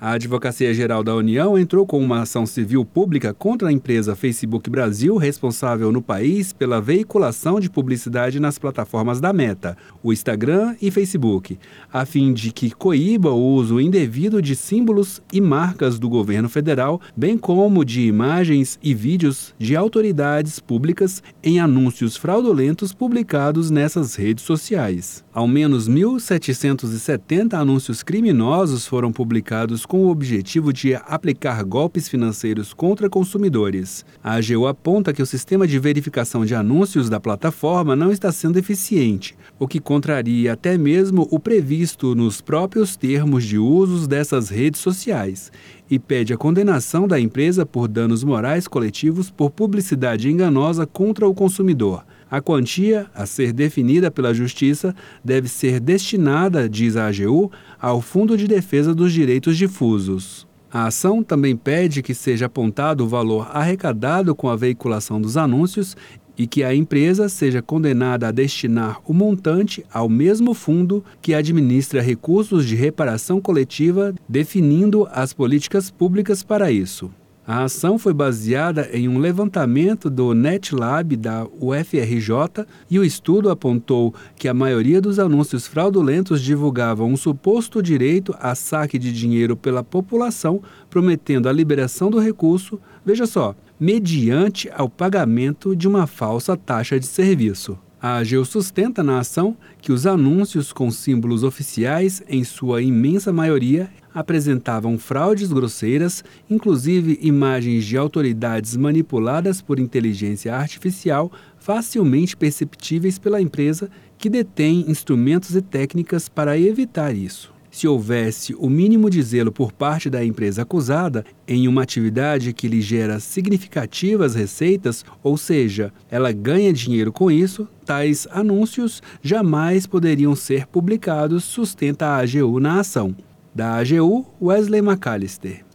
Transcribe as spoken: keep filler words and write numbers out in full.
A Advocacia Geral da União entrou com uma ação civil pública contra a empresa Facebook Brasil, responsável no país pela veiculação de publicidade nas plataformas da Meta, o Instagram e Facebook, a fim de que coíba o uso indevido de símbolos e marcas do governo federal, bem como de imagens e vídeos de autoridades públicas em anúncios fraudulentos publicados nessas redes sociais. Ao menos mil setecentos e setenta anúncios criminosos foram publicados com o objetivo de aplicar golpes financeiros contra consumidores. A AGU aponta que o sistema de verificação de anúncios da plataforma não está sendo eficiente, o que contraria até mesmo o previsto nos próprios termos de usos dessas redes sociais, e pede a condenação da empresa por danos morais coletivos por publicidade enganosa contra o consumidor. A quantia, a ser definida pela Justiça, deve ser destinada, diz a AGU, ao Fundo de Defesa dos Direitos Difusos. A ação também pede que seja apontado o valor arrecadado com a veiculação dos anúncios e que a empresa seja condenada a destinar o montante ao mesmo fundo que administra recursos de reparação coletiva, definindo as políticas públicas para isso. A ação foi baseada em um levantamento do NetLab da U F R J e o estudo apontou que a maioria dos anúncios fraudulentos divulgavam um suposto direito a saque de dinheiro pela população, prometendo a liberação do recurso, veja só, mediante ao pagamento de uma falsa taxa de serviço. A AGU sustenta na ação que os anúncios com símbolos oficiais, em sua imensa maioria, apresentavam fraudes grosseiras, inclusive imagens de autoridades manipuladas por inteligência artificial, facilmente perceptíveis pela empresa, que detém instrumentos e técnicas para evitar isso. Se houvesse o mínimo de zelo por parte da empresa acusada em uma atividade que lhe gera significativas receitas, ou seja, ela ganha dinheiro com isso, tais anúncios jamais poderiam ser publicados, sustenta a AGU na ação. Da AGU, Wesley McAllister.